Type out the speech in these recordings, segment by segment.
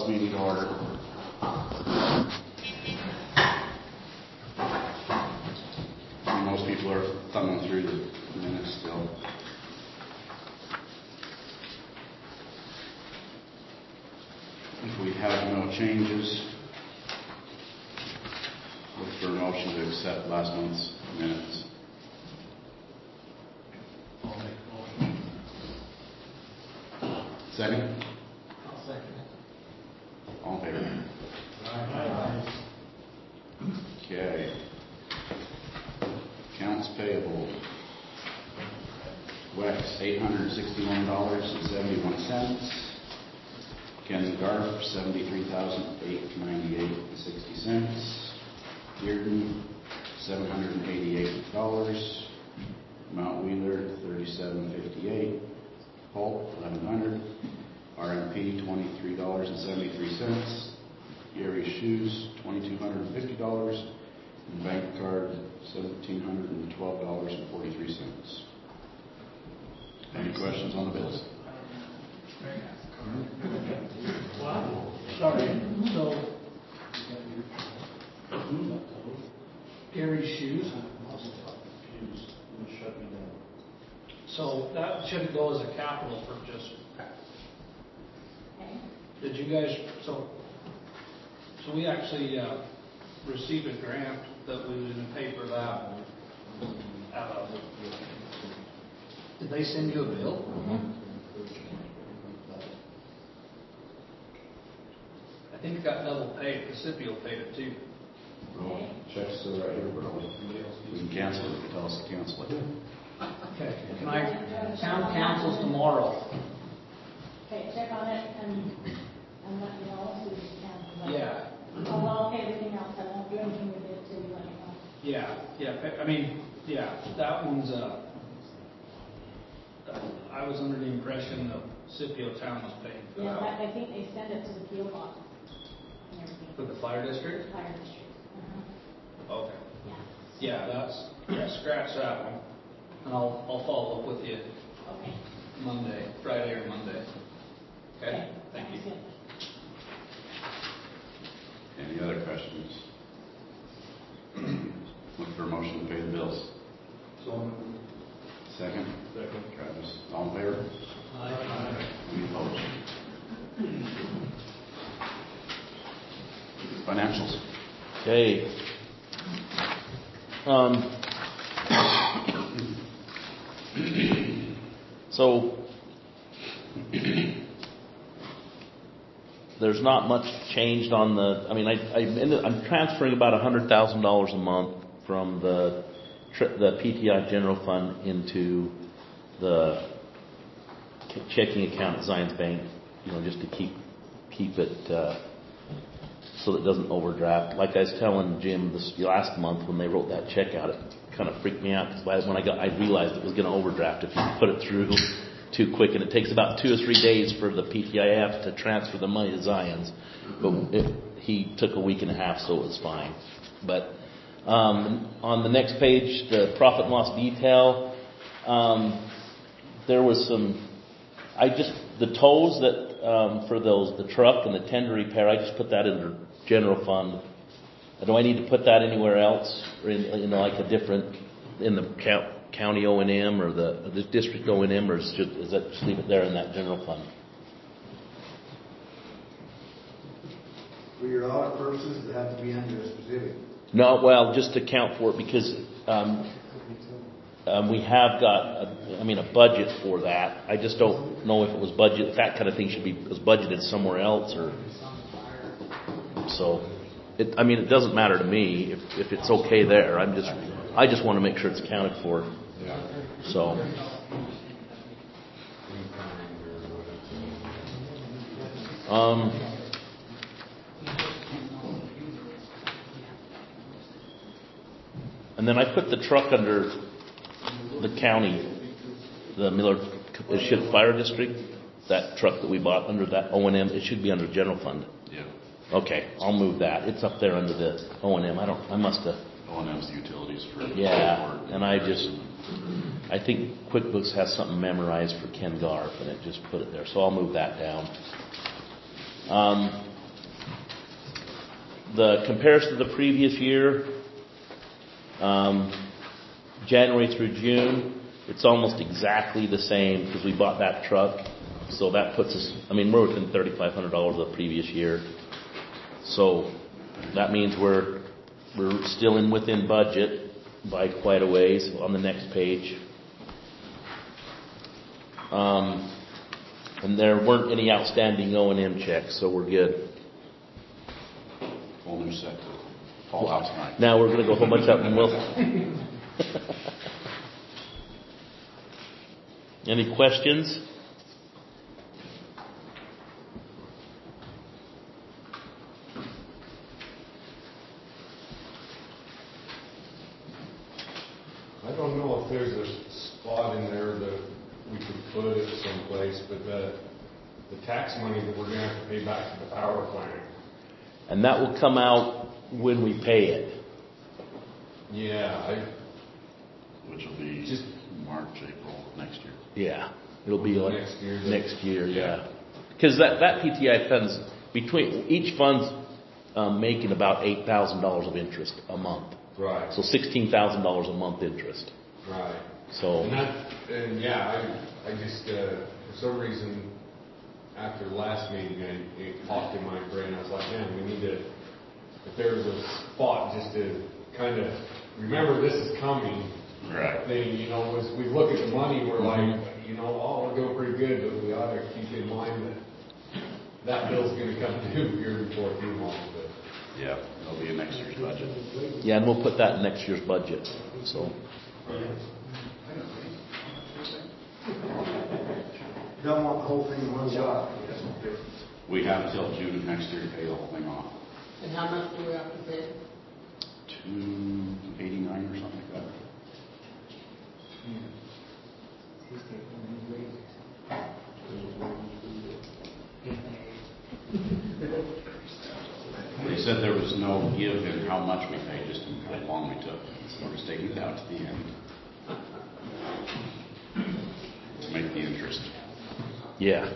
meeting to order. Most people are thumbing through the minutes still. If we have no changes, look for a motion to accept last month's minutes. I'll make a motion. Second? I'll second it. All in favor? Aye. Okay. Accounts payable. WEX, $861.71. Ken Garf, $73,898.60. Dearden, $788. Mount Wheeler, $37.58. Polk, $1,100. RMP, $23.73. Gary Shoes, $2,250. And bank card, $1,712.43. Any questions on the bills? Wow. Sorry. So, Gary's Shoes. So that should go as a capital purchase. Did you guys? So we actually received a grant that we was going to pay for that. Did they send you a bill? Mm-hmm. I think it got double paid. Scipio paid it too. Well, check's still right here, but we can cancel it if you tell us to cancel it. Okay. Can I? Town council's tomorrow. Okay, check on it and let me know as soon as you can. Yeah. I'll pay everything else. I won't do anything with it till you let me know. Yeah. I mean, yeah, that one's, I was under the impression that Scipio Town was paying for Yeah, that. I think they send it to the PO box and everything. For the fire district? Fire district. Okay. Yeah. Scratch that one. And I'll follow up with you Okay. Friday or Monday. Okay? Thank you. Sounds good. Any other questions? Look for a motion to pay the bills. So, Second? Second. Travis, all in favor? Aye. Any opposed? Financials. Okay. So there's not much changed on the. I mean, I'm transferring about $100,000 a month from the PTI general fund into the checking account at Zions Bank. You know, just to keep it so that it doesn't overdraft. Like I was telling Jim this last month when they wrote that check out, it kind of freaked me out because when I realized it was going to overdraft if you put it through too quick, and it takes about 2 or 3 days for the PTIF to transfer the money to Zions. But he took a week and a half, so it was fine. But on the next page, the profit and loss detail, there was some. The tolls that for the truck and the tender repair, I just put that in the general fund. Do I need to put that anywhere else, or in like a different in the county O&M or the district O&M, or is that just leave it there in that general fund? For your audit purposes, it have to be under a specific. No, well, just to account for it because we have got a budget for that. I just don't know if it was budget. That kind of thing was budgeted somewhere else, or so. It doesn't matter to me if it's okay there. I just want to make sure it's accounted for. Yeah. So. And then I put the truck under the county, the Miller Fire District. That truck that we bought under that O&M, it should be under general fund. Yeah. Okay, I'll move that. It's up there under the O&M. I must have. O&M's the utilities for. Yeah, and I think QuickBooks has something memorized for Ken Garf, and it just put it there. So I'll move that down. the comparison to the previous year, January through June, it's almost exactly the same because we bought that truck. So that puts us, we're within $3,500 of the previous year. So that means we're still within budget by quite a ways on the next page. And there weren't any outstanding O&M checks, so we're good. Whole new set to fall out tonight. Now we're going to go home much up and we'll. Any questions? I don't know if there's a spot in there that we could put it someplace, but the tax money that we're going to have to pay back to the power plant. And that will come out when we pay it. Yeah, Which will be Just- March, April next year. Yeah, it'll be like Next year. Next year, yeah. Because that PTI funds between each fund's making about $8,000 of interest a month. Right. So $16,000 a month interest. Right. So I just for some reason after the last meeting it popped in my brain. I was like, man, we need to. If there was a spot just to kind of remember this is coming. Right. Thing, as we look at the money, we're like, we're doing pretty good, but we ought to keep in mind that bill's going to come due here before too long. But Yeah, it'll be in next year's budget. yeah, and we'll put that in next year's budget. So Don't want the whole thing in one shot. We have until June of next year to pay the whole thing off. And how much do we have to pay? $289 or something like that. They said there was no give in how much we paid, just in how long we took. So we're just taking it out to the end to make the interest. yeah.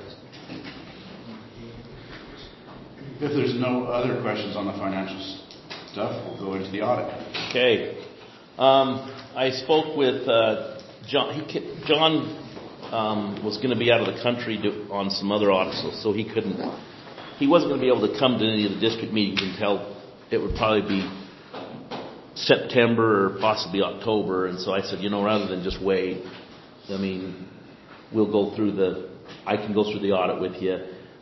If there's no other questions on the financial stuff, we'll go into the audit. Okay. I spoke with John. John was going to be out of the country on some other audits, so he couldn't. He wasn't going to be able to come to any of the district meetings until it would probably be September or possibly October. And so I said, rather than just wait, we'll go through I can go through the audit with you.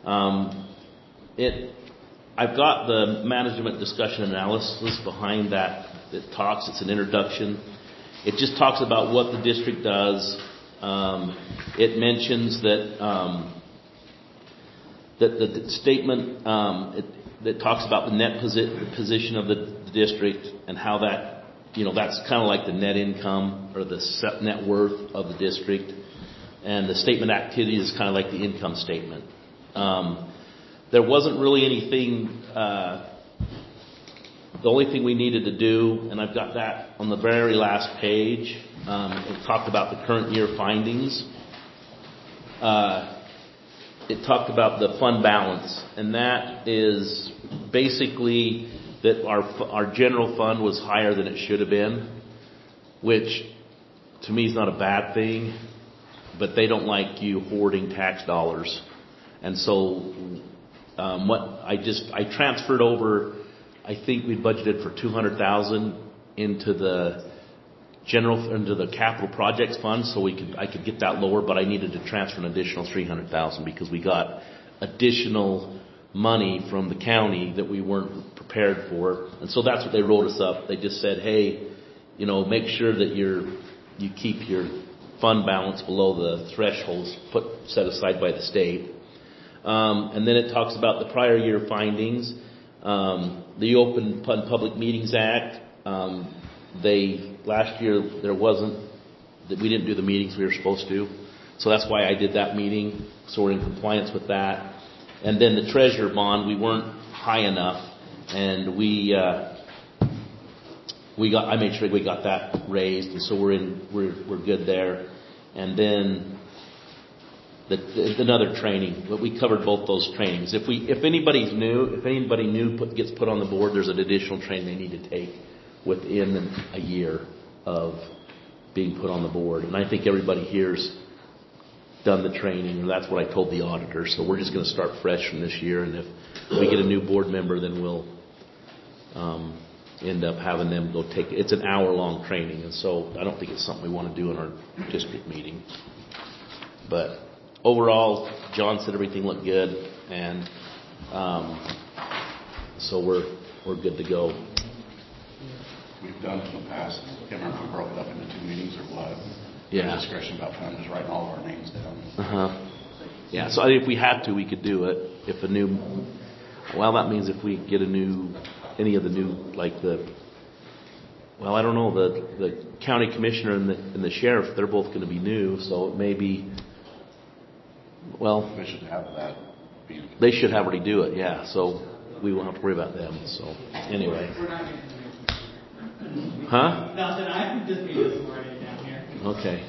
I've got the management discussion analysis behind that. It's an introduction. It just talks about what the district does. It mentions that the statement that talks about the net position of the district and how that, that's kind of like the net income or the net worth of the district. And the statement activity is kind of like the income statement. There wasn't really anything, the only thing we needed to do, and I've got that on the very last page, it talked about the current year findings. It talked about the fund balance, and that is basically that our general fund was higher than it should have been, which to me is not a bad thing, but they don't like you hoarding tax dollars. And so I transferred over, I think we budgeted for $200,000 into the capital projects fund, so I could get that lower, but I needed to transfer an additional $300,000 because we got additional money from the county that we weren't prepared for. And so that's what they wrote us up. They just said, hey, make sure that you keep your fund balance below the thresholds set aside by the state. And then it talks about the prior year findings, the Open Public Meetings Act. Last year we didn't do the meetings we were supposed to, so that's why I did that meeting. So we're in compliance with that. And then the treasurer bond, we weren't high enough, and I made sure we got that raised, and so we're good there. And then another training. But we covered both those trainings. If anybody new gets put on the board, there's an additional training they need to take within a year of being put on the board. And I think everybody here's done the training, and that's what I told the auditor. So we're just going to start fresh from this year, and if we get a new board member, then we'll end up having them go take. It's an hour-long training, and so I don't think it's something we want to do in our district meeting. But overall, John said everything looked good, and so we're good to go. We've done it in the past. I can't remember if we broke it up into 2 meetings or what. Yeah. Discretion about kind of just writing all of our names down. Yeah. So if we had to, we could do it. If that means if we get any of the new, like I don't know, the county commissioner and the sheriff, they're both going to be new, so it may be. Well, They should have that. They should have already do it. Yeah. So we won't have to worry about them. So anyway. We're not going to do Huh? nothing. I just need this morning down here. Okay.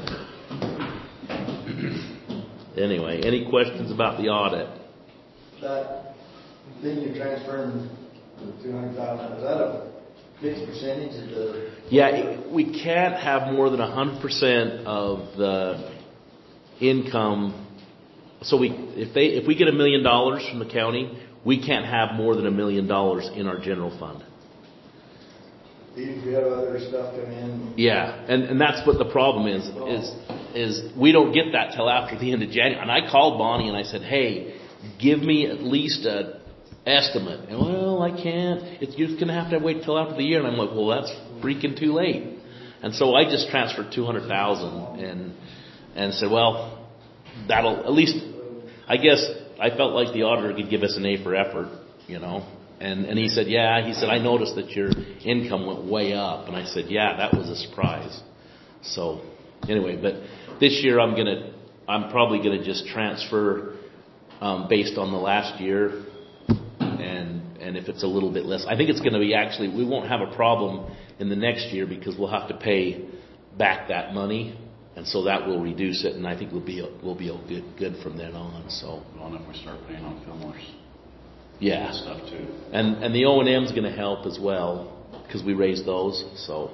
Anyway, any questions about the audit? That thing you're transferring, the 200,000, is that a fixed percentage of the? Yeah, we can't have more than 100% of the income. So if we get $1 million from the county, we can't have more than $1 million in our general fund. Even if you have other stuff come in? Yeah, and that's what the problem is we don't get that till after the end of January. And I called Bonnie and I said, hey, give me at least an estimate. And well, I can't. You're going to have to wait till after the year. And I'm like, well, that's freaking too late. And so I just transferred $200,000 and said, well, that'll at least. I guess I felt like the auditor could give us an A for effort, you know. And he said, yeah. He said, I noticed that your income went way up. And I said, yeah, that was a surprise. So anyway, but this year I'm probably gonna just transfer based on the last year, and if it's a little bit less, I think it's going to be we won't have a problem in the next year because we'll have to pay back that money. And so that will reduce it, and I think we'll be good from then on. So, Well, if we start paying on Fillmore's stuff too, and the O&M's going to help as well because we raised those. So,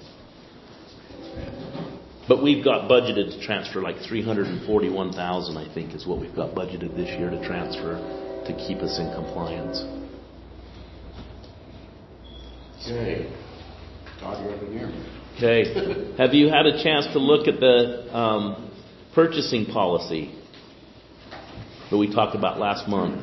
but we've got budgeted to transfer like $341,000. I think is what we've got budgeted this year to transfer to keep us in compliance. Okay. Todd, you're up in here. Okay. Have you had a chance to look at the purchasing policy that we talked about last month?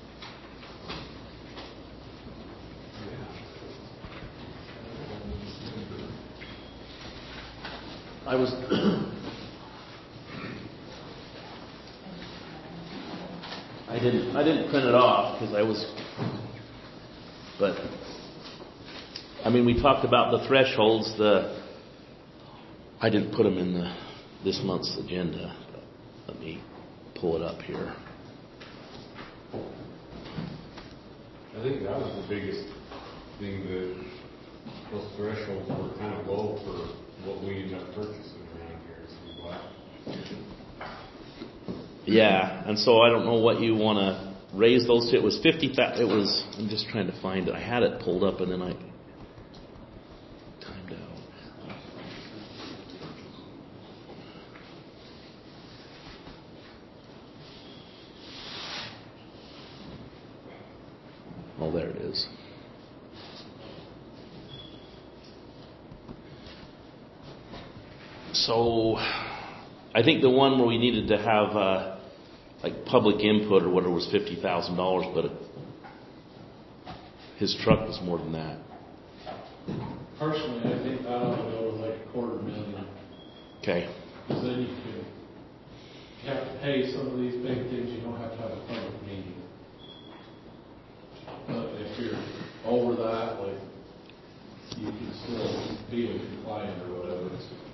I didn't print it off because but I mean, we talked about the thresholds. I didn't put them in this month's agenda. But let me pull it up here. I think that was the biggest thing, that those thresholds were kind of low for what we end up purchasing around here. So yeah, and so I don't know what you want to raise those to. It was 50,000. It was. I'm just trying to find it. I had it pulled up, and then I timed out. Oh, there it is. So, I think the one where we needed to have like public input or whatever was $50,000, but his truck was more than that. Personally, I think that ought to go with like $250,000. Okay. Because then you have to pay some of these big things, you don't have to have a public meeting. But if you're over that, like, you can still be in compliant or whatever.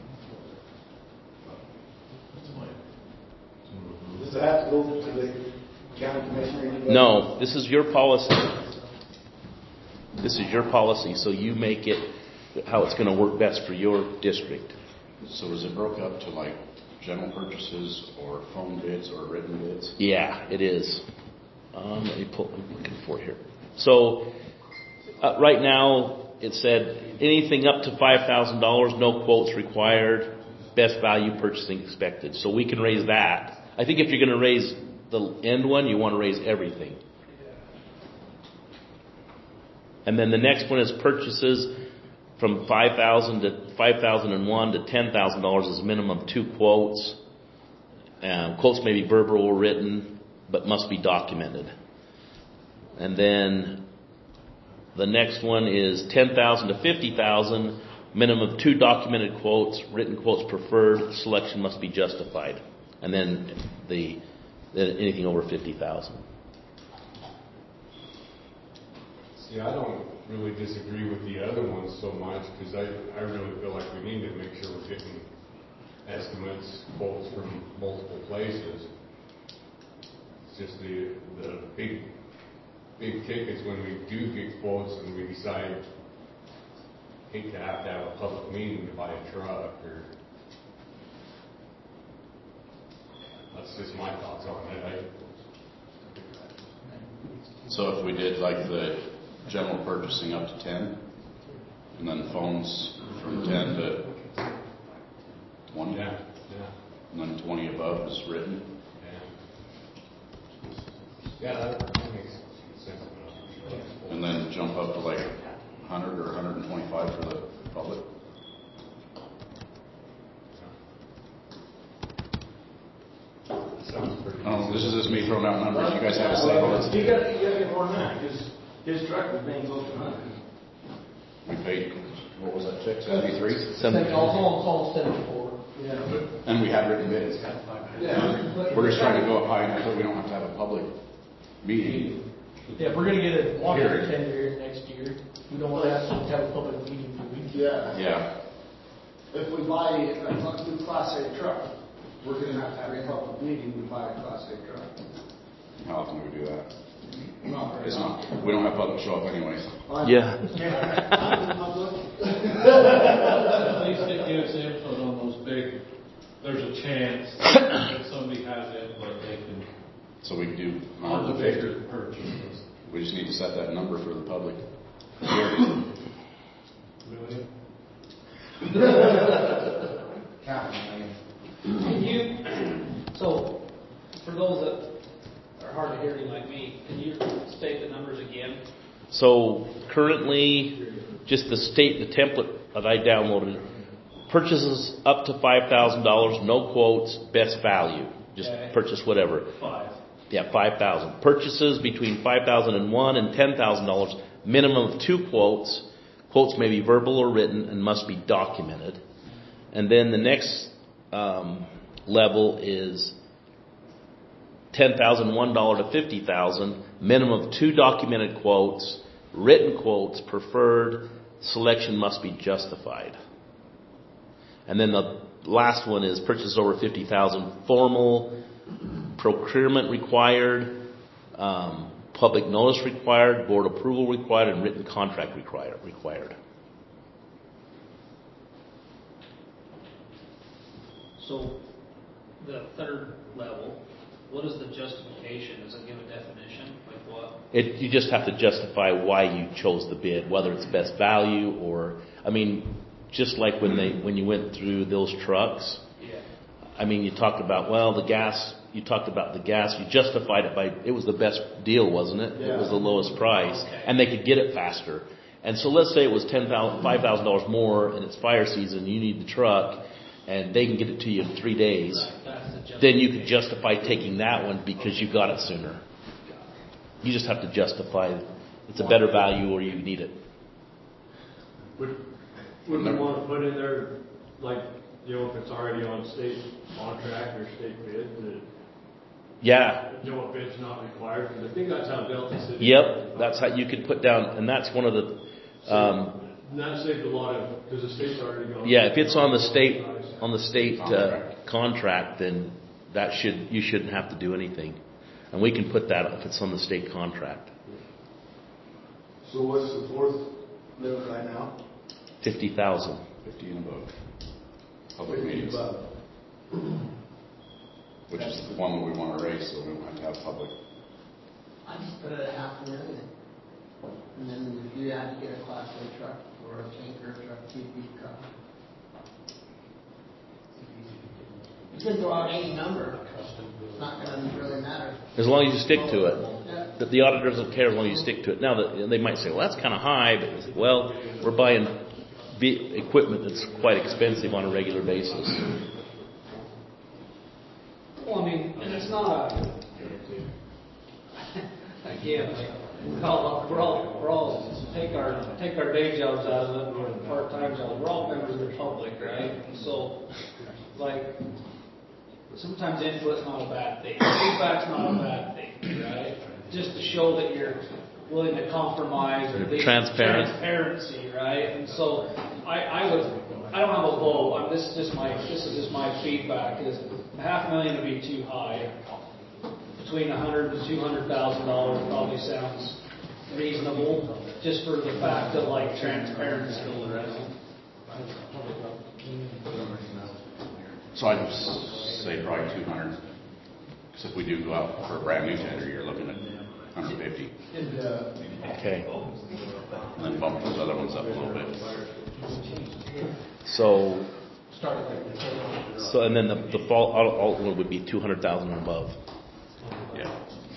That's my. Does it have to go to the county commissioner? No, this is your policy. This is your policy, so you make it how it's going to work best for your district. So is it broke up to like general purchases or phone bids or written bids? Yeah, it is. Let me pull, I'm looking for it here. So, right now, it said anything up to $5,000, no quotes required, best value purchasing expected. So we can raise that. I think if you're going to raise the end one, you want to raise everything. And then the next one is purchases from $5,000 to $5,001 to $10,000 is a minimum of 2 quotes. Quotes may be verbal or written, but must be documented. And then the next one is $10,000 to $50,000, minimum of 2 documented quotes, written quotes preferred, selection must be justified. And then anything over $50,000. See, I don't really disagree with the other ones so much, because I really feel like we need to make sure we're getting estimates, quotes from multiple places. It's just the big tickets when we do get quotes and we decide, hate to have a public meeting to buy a truck, or that's just my thoughts on it. So if we did like the general purchasing up to 10, and then phones from 10 to 20, Yeah. and then 20 above is written. Yeah, that makes sense. And then jump up to like 100 or 125 for the public. Sounds pretty. Oh, this is just me throwing out numbers. You guys have a say. You gotta get more than that, because his truck was being close to 100. We paid, what was that, check, 73? It's all 74. Yeah. And we had written bids. Yeah. We're just trying to go up high enough that we don't have to have a public meeting. Yeah, if we're gonna get a water tender here next year, we don't want to have a public meeting for weeks. Yeah. Yeah. If we buy a new Class A truck, we're gonna have to have a public meeting to buy a Class A truck. How often do we do that? Not very It's not. often. We don't have public show up anyways. Yeah. At least it gives input on those big, there's a chance that somebody has input, they can, So we can do on the 150. bigger purchases. We just need to set that number for the public. Really? Can you, so, for those that are hard of hearing like me, can you state the numbers again? So currently, just the template that I downloaded, purchases up to $5,000, no quotes, best value. Just Okay. purchase whatever. 5. Yeah, 5,000. Purchases between $5,001 and $10,000, minimum of 2 quotes. Quotes may be verbal or written and must be documented. And then the next level is $10,001 to $50,000, minimum of 2 documented quotes, written quotes preferred, selection must be justified. And then the last one is purchase over $50,000, formal procurement required, public notice required, board approval required, and written contract required. So, the third level, what is the justification? Does it give a definition? Like what? You just have to justify why you chose the bid, whether it's best value or, I mean, just like when you went through those trucks. Yeah. I mean, you talked about, the gas. You talked about the gas. You justified it by, it was the best deal, wasn't it? Yeah. It was the lowest price. Okay. And they could get it faster. And so let's say it was $5,000 more and it's fire season, you need the truck, and they can get it to you in 3 days. That's the Then you could justify taking that one because you got it sooner. You just have to justify it's a better value or you need it. Would we want to put in there, like, if it's already on state contract or state bid, that, Yeah. a bid's not required? Because I think that's how Delta City. Yep. That's how you could put down, and that's one of the. And that saved a lot of, because the state's already gone. Yeah, if it's on the state contract, then you shouldn't have to do anything, and we can put that if it's on the state contract. So what's the fourth limit right now? 50,000. 50 and above. Public meetings. Above. which is the one that we want to raise, so we don't have to have public. I just put it at $500,000. And then if you have to get a Class A truck or a tanker truck, TP truck. You can throw out any number. It's not going to really matter. As long as you stick to it. Yeah. The auditors don't care as long as you stick to it. Now, they might say, well, that's kind of high, but it's like, well, we're buying equipment that's quite expensive on a regular basis. Well, I mean, and it's not again, like, we're all take our day jobs out of it, or part-time jobs, we're all members of the public, right? And so, like, sometimes input's not a bad thing. Feedback's not a bad thing, right? Just to show that you're willing to compromise or You're transparent. Transparency, right? And so I don't have a vote. This is just my feedback. Is $500,000 to be too high? Between $100,000 and $200,000 probably sounds reasonable, just for the fact of like transparency. So I'd just say probably 200. Because if we do go out for a brand new tender, you're looking at 150. Okay. And then bump those other ones up a little bit. So and then the fall all would be 200,000 and above. Yeah.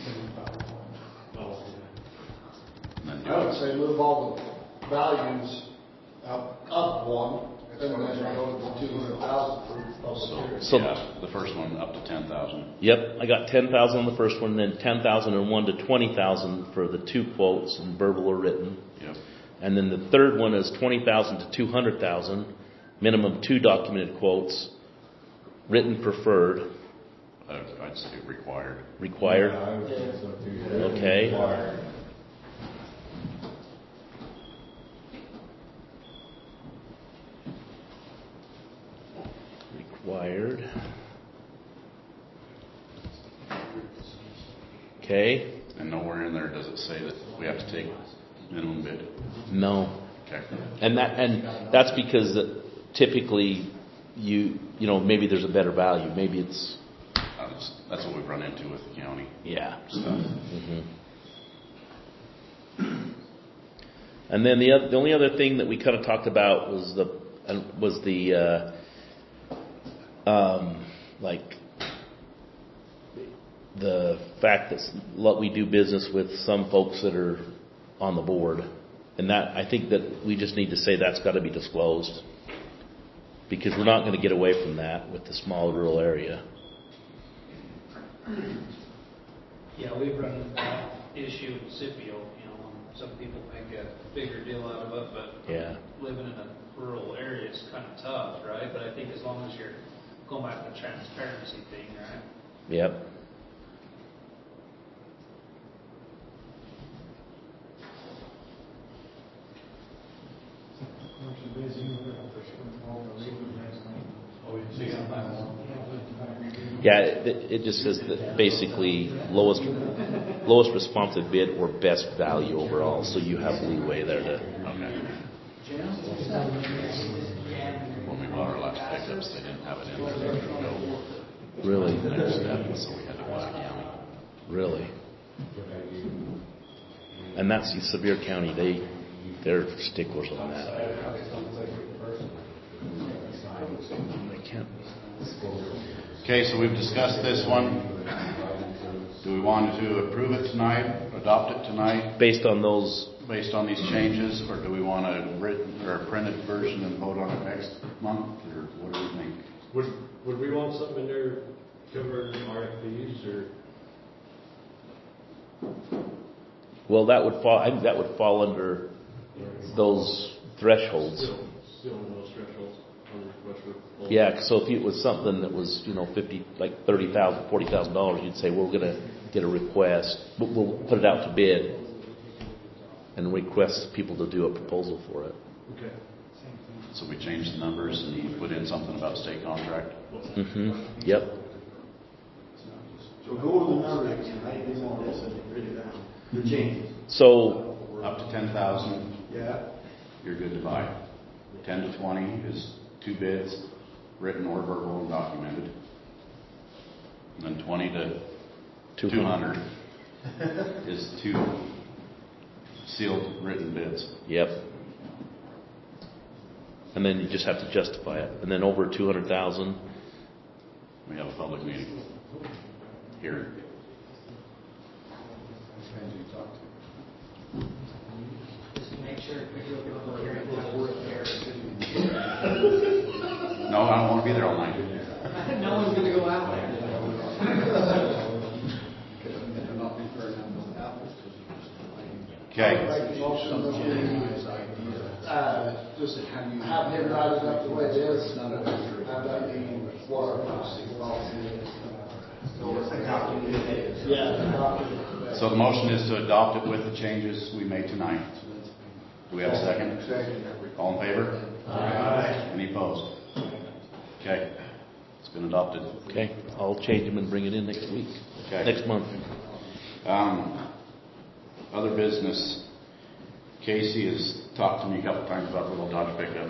And then I would say move all the values up one, and then go to the 200,000 for public hearing. So yeah, the first one up to 10,000. Yep, I got 10,000 on the first one, then 10,001 to 20,000 for the 2 quotes, and verbal or written. Yep. And then the third one is 20,000 to 200,000, minimum 2 documented quotes, written preferred. I'd say required. Required. Yeah, I would think so too. Okay. Required. Required. Okay. And nowhere in there does it say that we have to take minimum bid. No. Okay. And that's because typically you know maybe there's a better value. Maybe it's That's what we've run into with the county yeah. stuff. Mm-hmm. And then the only other thing that we kind of talked about was the like the fact that we do business with some folks that are on the board, and that I think that we just need to say that's got to be disclosed because we're not going to get away from that with the small rural area. Yeah, we've run into that issue in Scipio. Some people make a bigger deal out of it, but Yeah. living in a rural area is kind of tough, right? But I think as long as you're going back to the transparency thing, right? Yep. Yeah, it just says that basically lowest responsive bid or best value overall, so you have leeway there to. Okay. When we bought our last pickups, they didn't have it in there. They didn't go Really? next step, so we had to go out of county. Really? And that's Sevier County. They're sticklers on that. I can't. Okay, so we've discussed this one. Do we want to approve it tonight, adopt it tonight, Based on those, based on these changes, or do we want a written or a printed version and vote on it next month, or what do we think? Would we want something in there covering RFPs or? well, that would fall. I think that would fall under those thresholds. Still in those thresholds on the request for proposal. Yeah. So if it was something that was $30,000, $40,000, you'd say we're going to get a request. We'll put it out to bid and request people to do a proposal for it. Okay. So we changed the numbers and you put in something about state contract. Mm-hmm. Yep. So go with the numbers again, I didn't want this and read it down. The changes. So Up to 10,000, Yeah. you're good to buy. 10 to 20 is 2 bids, written or verbal and documented. And then 20 to 200. 200 is 2 sealed written bids. Yep. And then you just have to justify it. And then over 200,000. We have a public meeting here. Just make sure if we do a public hearing, that we're there. No, I don't want to be there all night. No one's gonna go out there. Okay. Have him write it up the way it is, have that meeting water policy. Yeah. So the motion is to adopt it with the changes we made tonight. Do we have a second? Second. All in favor? Aye. Any opposed? Okay. It's been adopted. Okay. I'll change them and bring it in next week. Okay. Next month. Other business. Casey has talked to me a couple times about the little Dodge pickup.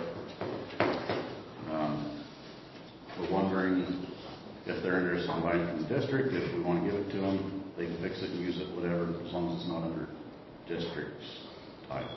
We're wondering if they're interested in buying it from the district. If we want to give it to them, they can fix it and use it, whatever, as long as it's not under district title.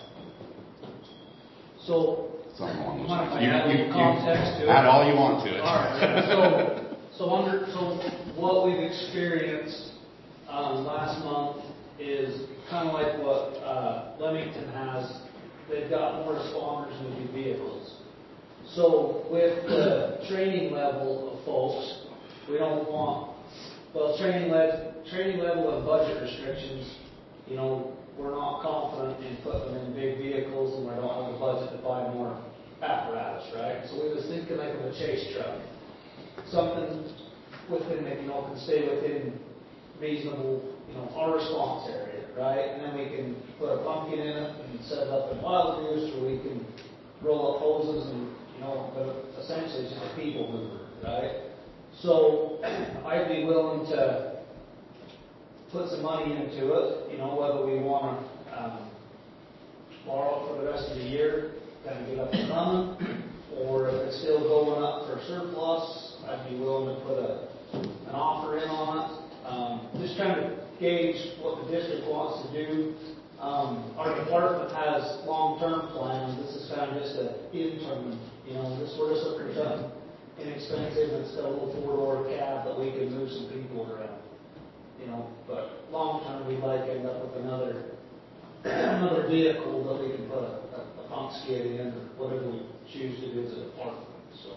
So, Something along those mind if lines. I add a little context to it? Add all you want to it. All right. So what we've experienced last month is kind of like what Leamington has. They've got more responders with new vehicles. So with the training level of folks, we don't want training level and budget restrictions. You know, we're not confident in putting them in big vehicles, and we don't have the budget to buy more apparatus, right? So we was thinking like of a chase truck, something within that can stay within reasonable, our response area, right? And then we can put a pumpkin in it and set it up in wild goose, or we can roll up hoses and but essentially it's just a people mover, right? So I'd be willing to put some money into it, whether we want to borrow it for the rest of the year, kind of get up and running, or if it's still going up for surplus, I'd be willing to put an offer in on it. Just trying to gauge what the district wants to do. Our department has long-term plans. This is kind of just an interim. We're just looking for something inexpensive. It's got a little four-door cab that we can move some people around. But long-term, we'd like to end up with another vehicle that we can put a pump skid in, or whatever we choose to do as a department.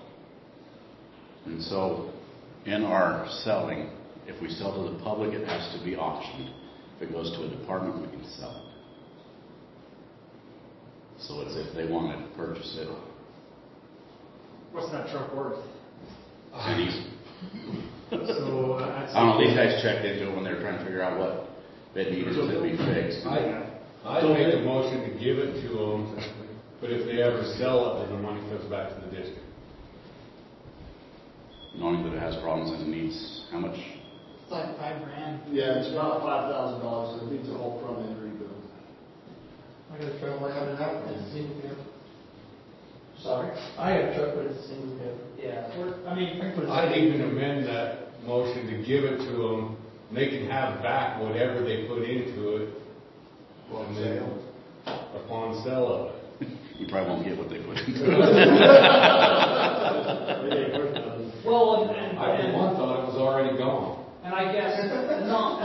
And so, in our selling, if we sell to the public, it has to be auctioned. If it goes to a department, we can sell it. So it's if they want to purchase it. What's that truck worth? Pennies. So I don't know, these guys checked into it when they were trying to figure out what it needed to be fixed. I'd make a motion to give it to them, but if they ever sell it, then the money comes back to the district. Knowing that it has problems and it needs how much? It's like $5,000. Yeah, it's about $5,000, so it needs a whole front end rebuild. I got a truck, I have it's a single cab. Sorry? I have a truck, but it's a single cab. Yeah. I'd even amend that motion to give it to them. They can have back whatever they put into it. On sale. Upon sale of it. You probably won't get what they put into it. Well, I, for one, thought it was already gone. and I guess not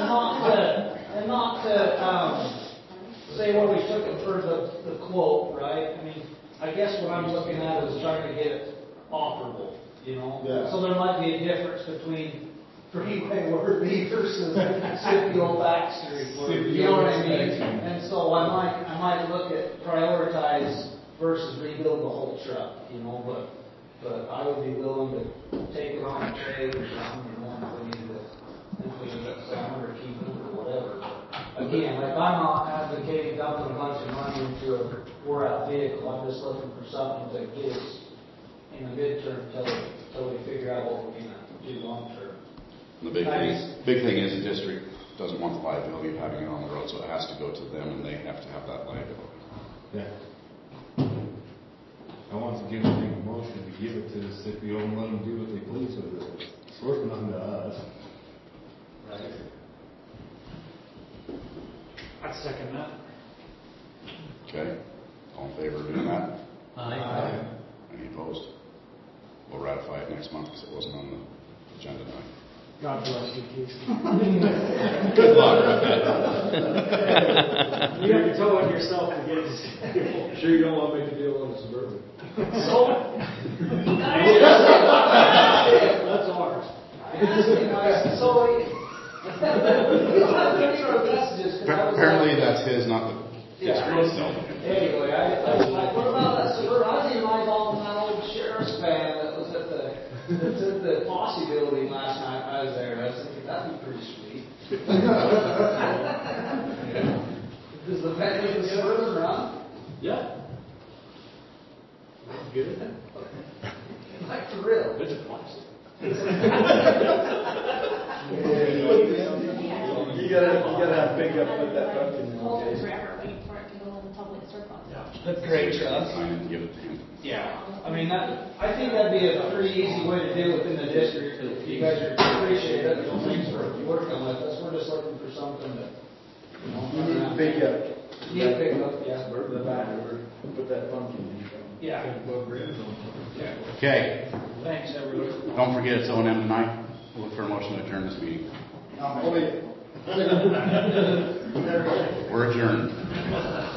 to say where we took it for the quote, right? I guess what I'm looking at is trying to get it offerable, Yeah. So there might be a difference between freeway Worthy versus Scipio Back Street. You know what I mean? And so I might look at prioritize versus rebuild the whole truck, but I would be willing to take it on a trade or something, if we need to sell it or keep it or whatever. Again, I'm not advocating dumping a bunch of money into a wore-out vehicle. I'm just looking for something to get us in the midterm until we figure out what we're going to do long-term. The big thing is the district doesn't want the liability of having it on the road, so it has to go to them, and they have to have that liability. Yeah. I want to make a motion to give it to the Scipio and let them do what they please with it. It's worth nothing to us. I'd second that. Okay, all in favor of doing that? Aye. Any opposed? We'll ratify it next month because it wasn't on the agenda tonight. God bless you, Casey. Good luck with that. You have to tell on yourself to get this. Sure you don't want to make a deal on the Suburban? So, That's ours. Apparently that's his, not the district's. So. Anyway, what about that Suburban? I didn't realize all of that old sheriff's van that was at the Posse building last night when I was there. I was thinking, that'd be pretty sweet. Does the van make the Suburban run? Yeah. Get it? Like for real? It's a classic. You gotta have pickup with that pumpkin. Hold it forever, waiting for it to go in the public surplus. That's great, Chuck. Sign it and give it to him. Yeah, I mean, I think that'd be a pretty easy way to deal within the district. If you guys appreciate it, thanks for working with us. We're just looking for something that, You need to pick up. Need to pick up, yeah. The back, put that pumpkin in front. Yeah. Okay, Thanks, everybody. don't forget it's O&M tonight. Look for a motion to adjourn this meeting. Oh, yeah. We're adjourned.